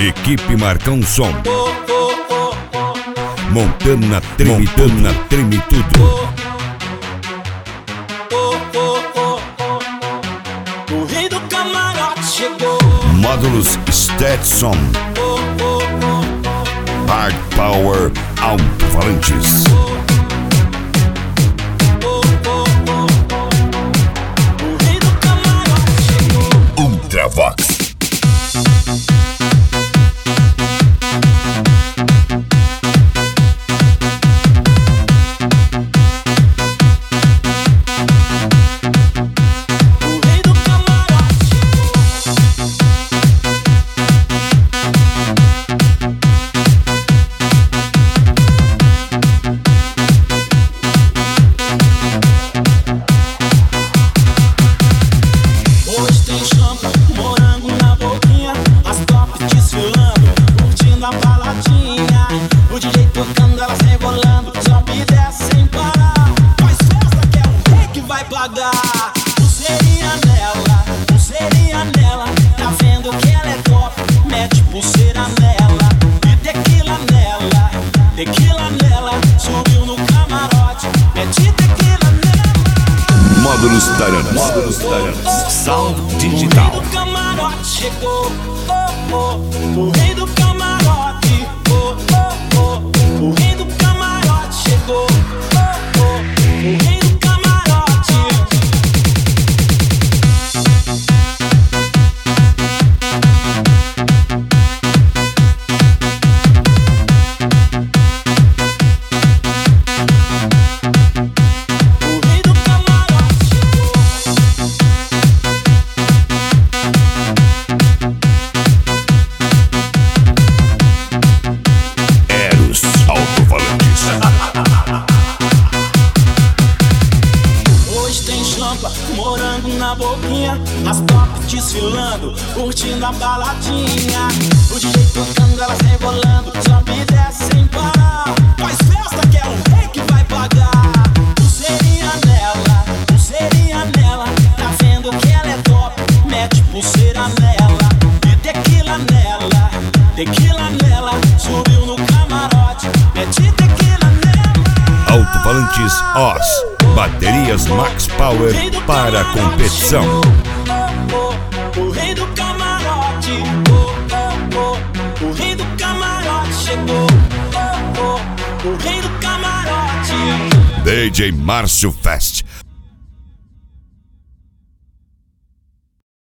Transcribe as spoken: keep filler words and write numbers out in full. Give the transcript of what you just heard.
Equipe Marcão Som. Montana treme, Montana treme tudo. O rei do camarote chegou. Módulos Stetson. Hard Power Alto-Falantes. O rei do camarote chegou. Ultravox. Na baladinha, o D J tocando, elas rebolando, sobe e desce sem parar. Faz festa que é um rei que vai pagar. Pulseirinha nela, pulseirinha nela, tá vendo que ela é top? Mete pulseira nela e tequila nela, tequila nela, subiu no camarote, mete tequila nela. Módulos Taranas. Módulos Taranas. Sound Digital. O rei do camarote chegou, oh, oh. O rei do camarote, oh, oh, oh. O rei do camarote chegou, oh, oh. O rei do camarote. Morango na boquinha, as top desfilando, curtindo a baladinha. O D J tocando, elas rebolando, sobe e desce sem parar. Faz festa que é um rei que vai pagar. Pulseirinha nela, pulseirinha nela, tá vendo que ela é top? Mete pulseira nela e tequila nela, tequila nela, subiu no camarote, mete tequila nela. Alto-Falantes Oz. Baterias Max Power para a competição. O rei do camarote, oh, oh, oh. O rei do camarote chegou, oh, oh. O rei do camarote. D J Márcio Fest.